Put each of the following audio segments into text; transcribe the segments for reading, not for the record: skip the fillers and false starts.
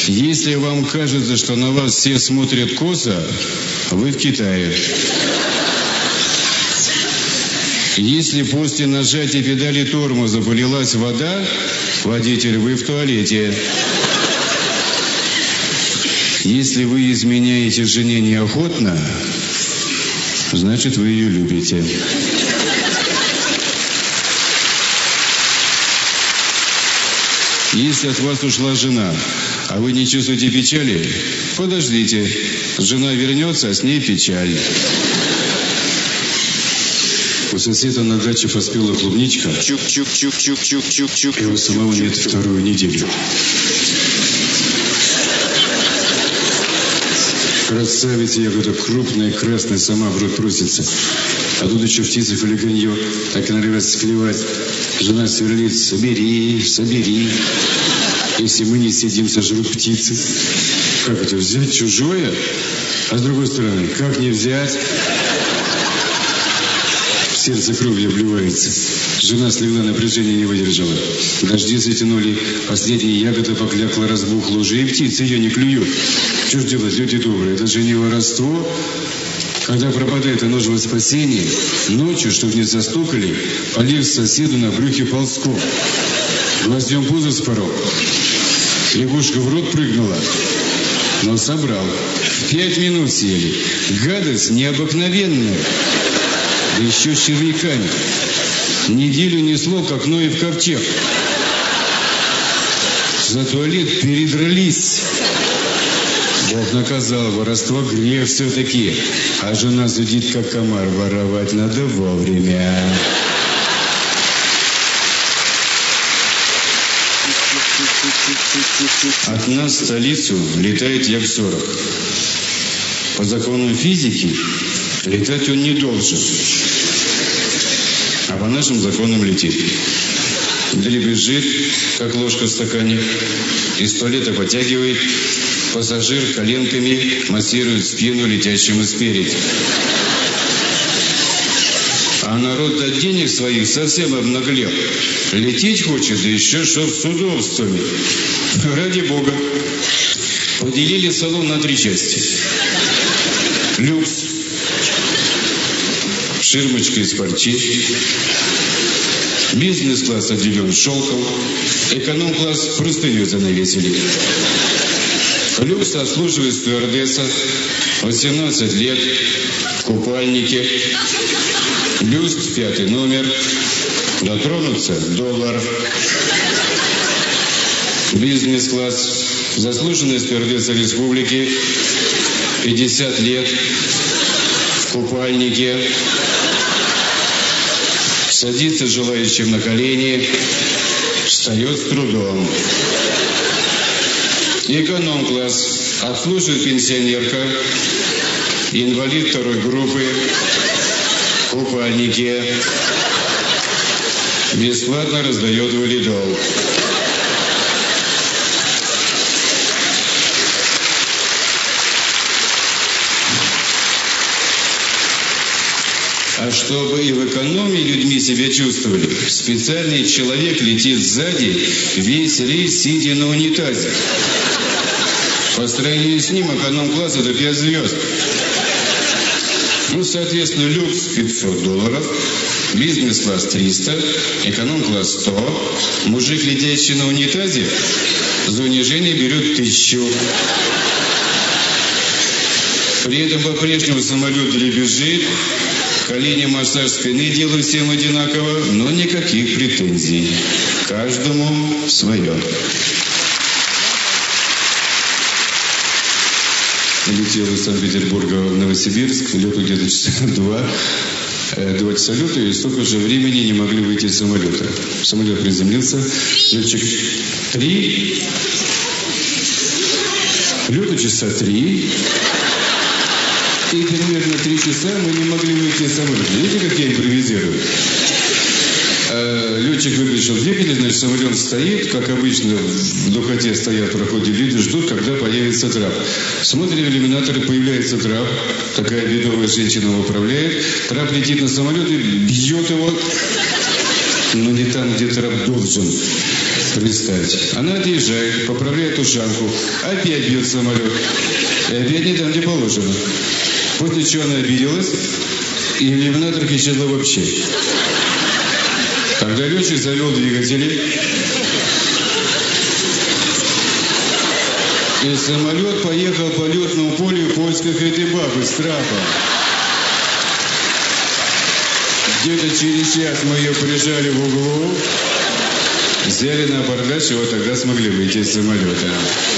Если вам кажется, что на вас все смотрят косо, вы в Китае. Если после нажатия педали тормоза полилась вода, водитель, вы в туалете. Если вы изменяете жене неохотно, значит, вы ее любите. Если от вас ушла жена, а вы не чувствуете печали, подождите. Жена вернется, а с ней печаль. У соседа на даче поспела клубничка. Чук-чук-чук-чук-чук-чук-чук. Его самого нет вторую неделю. Красавица ягода, крупная, красная, сама в рот просится. А тут еще птица филигранье, так и нравится склевать. Жена сверлит: собери, собери. Если мы не сидим, сожрут птицы. Как это, взять чужое? А с другой стороны, как не взять? Сердце кровью обливается. Жена слегла, напряжение не выдержала. Дожди затянули, последняя ягода поклякла, разбухла уже, и птицы ее не клюют. Что ж делать, люди добрые, это же не воровство. Когда пропадает нужного спасения, ночью, чтобы не застукали, полез соседу на брюхе ползком. Гвоздем пузо спорол. Лягушка в рот прыгнула, но собрал. 5 минут съели. Гадость необыкновенная. Да еще с червяками. Неделю несло, как Ноев ковчег. За туалет передрались. Бог наказал, воровство грех все-таки. А жена зудит, как комар, воровать надо вовремя. От нас в столицу летает Як-40. По законам физики летать он не должен. А по нашим законам летит. Дребезжит, как ложка в стакане. Из туалета подтягивает. Пассажир коленками массирует спину летящему спереди. А народ от денег своих совсем обнаглел. Лететь хочет, да еще чтоб с удобствами. Ради Бога. Поделили салон на 3 части. Люкс. Ширмочка из парчи. Бизнес-класс отделен шелком. Эконом-класс простыню занавесили. Люкс обслуживает стюардесса. 18 лет. В купальнике. Бюст 5 номер. Дотронуться $1. Бизнес-класс. Заслуженная стюардесса республики. 50 лет. В купальнике. Садится желающим на колени. Встает с трудом. Эконом-класс. Обслуживает пенсионерка. Инвалид 2-й группы. В купальнике. Бесплатно раздает валидол. А чтобы и в экономии людьми себя чувствовали, специальный человек летит сзади, весь рейс сидя на унитазе. По сравнению с ним эконом-класс это 5 звезд. Ну, соответственно, люкс $500, бизнес-класс 300, эконом-класс 100. Мужик, летящий на унитазе, за унижение берет 1000. При этом по-прежнему самолет дребезжит, колени, массаж спины делают всем одинаково, но никаких претензий. Каждому свое. Летел из Санкт-Петербурга в Новосибирск, лету где-то часа 2 часа лета, и столько же времени не могли выйти из самолета. Самолет приземлился, летчик 3, лету часа 3, и примерно 3 часа мы не могли выйти из самолета. Видите, как я импровизирую? Летчик выключил двигатель, значит, самолет стоит, как обычно, в духоте стоят, проходят люди, ждут, когда появится трап. Смотрим в иллюминаторы, появляется трап, такая бедовая женщина его управляет, трап летит на самолет и бьет его но не там, где трап должен. Представьте. Она отъезжает, поправляет ушанку, опять бьет самолет. И опять не там, где положено. После чего она обиделась, и иллюминатор исчезла вообще. Тогда летчик завел двигатели, и самолет поехал по летному полю в поисках этой бабы с трапом. Где-то через час мы ее прижали в углу, взяли на абордаж, и вот тогда смогли выйти из самолета.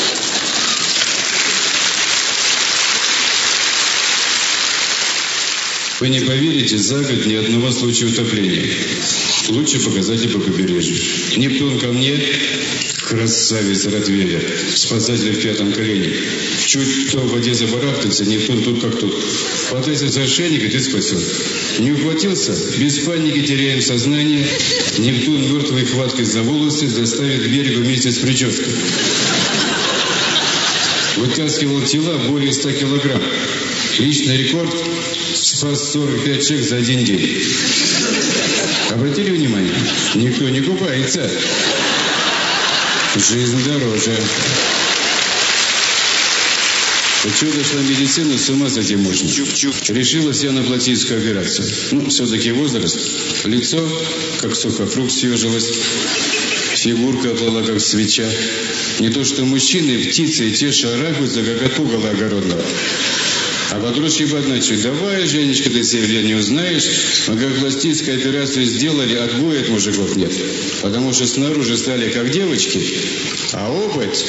Вы не поверите, за год ни одного случая утопления. Лучший показатель по побережью. Нептун ко мне, красавец Ротвейлер, спасатель в 5-м колене. Чуть кто в воде забарахтается, Нептун тут как тут. Хватайся за ошейник, и ты спасен. Не ухватился? Без паники теряем сознание. Нептун мертвой хваткой за волосы доставит к берегу вместе с прической. Вытаскивал тела более 100 килограмм. Личный рекорд – спас 45 человек за один день. Обратили внимание? Никто не купается. Жизнь дороже. Вот что дошла медицина, с ума сойти можно. Решилась я на пластическую операцию. Все-таки возраст. Лицо, как сухофрукт, съежилось. Фигурка оплыла, как свеча. Не то что мужчины, птицы и те шарахаются, как от пугала огородного. А подружки подначивают: давай, Женечка, ты себя не узнаешь. Мы как пластическую операцию сделали, отбоя от мужиков нет. Потому что снаружи стали как девочки, а опыт...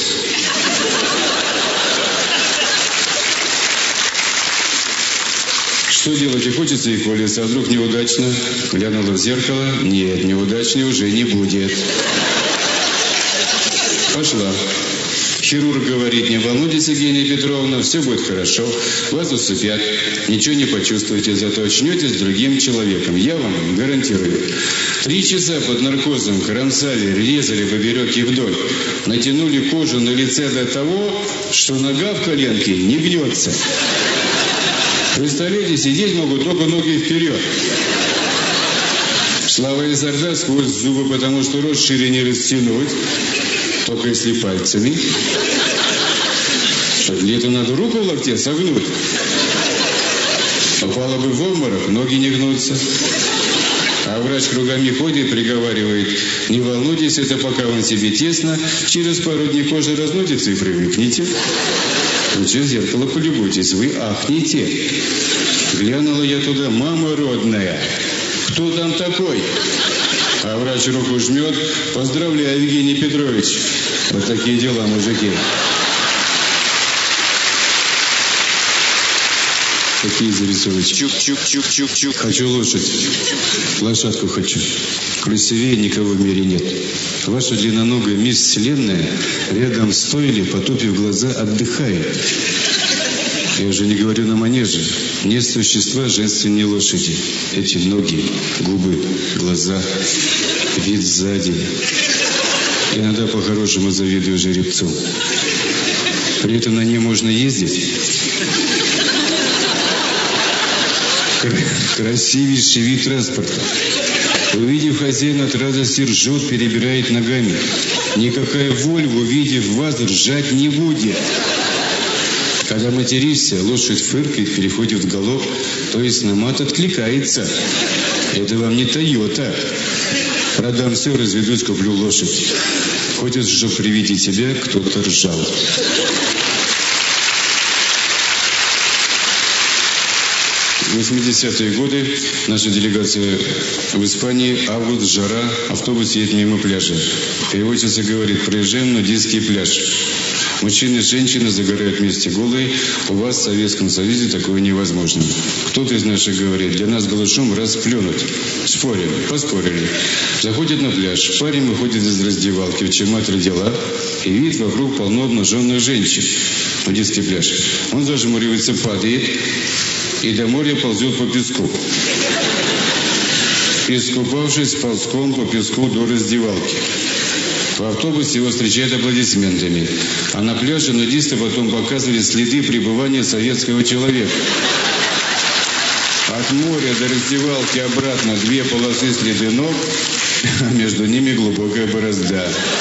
Что делать? И хочется их валиться, а вдруг неудачно? Глянула в зеркало. Нет, неудачно уже не будет. Пошла. Хирург говорит: не волнуйтесь, Евгения Петровна, все будет хорошо. Вас усыпят, ничего не почувствуете, зато очнетесь другим человеком. Я вам гарантирую. 3 часа под наркозом кромсали, резали поперек и вдоль. Натянули кожу на лице до того, что нога в коленке не гнется. Представляете, сидеть могут только ноги вперед. Слава изо рта сквозь зубы, потому что рот шире не растянуть, только если пальцами. Где-то надо руку в локте согнуть. Попало бы в обморок, ноги не гнутся. А врач кругами ходит, приговаривает: не волнуйтесь, это пока вам себе тесно, через пару дней кожа разносится и привыкнете. Через зеркало полюбуйтесь, вы ахнете. Глянула я туда: мама родная, кто там такой? А врач руку жмет: поздравляю, Евгений Петрович. Вот такие дела, мужики. Какие зарисовочки? Чук-чук-чук-чук-чук. Хочу лошадь. Лошадку хочу. Красивее никого в мире нет. Ваша длинноногая мисс Вселенная рядом стоили, потупив глаза, отдыхает. Я уже не говорю на манеже. Нет существа женственнее лошади. Эти ноги, губы, глаза, вид сзади. Иногда по-хорошему завидую жеребцу. При этом на ней можно ездить. Красивейший вид транспорта. Увидев хозяина, от радости ржет, перебирает ногами. Никакая Вольва, увидев вас, ржать не будет. Когда материшься, лошадь фыркает, переходит в галоп, то есть на мат откликается. Это вам не Тойота. Продам все, разведусь, куплю лошадь. Хочется, чтобы при виде тебя кто-то ржал. В 80-е годы наша делегация в Испании, август, жара, автобус едет мимо пляжа. Переводчица говорит: проезжаем на нудистский пляж. Мужчины и женщины загорают вместе голые. У вас в Советском Союзе такое невозможно. Кто-то из наших говорит: для нас голышом расплюнуть. Спорим, поспорили. Заходит на пляж. Парень выходит из раздевалки, в чем мать родила, и видит вокруг полно обнаженных женщин. Нудистский пляж. Он зажмуривается, падает и до моря ползет по песку. Искупавшись ползком по песку до раздевалки. В автобусе его встречают аплодисментами. А на пляже нудисты потом показывали следы пребывания советского человека. От моря до раздевалки обратно 2 полосы следы ног, а между ними глубокая борозда.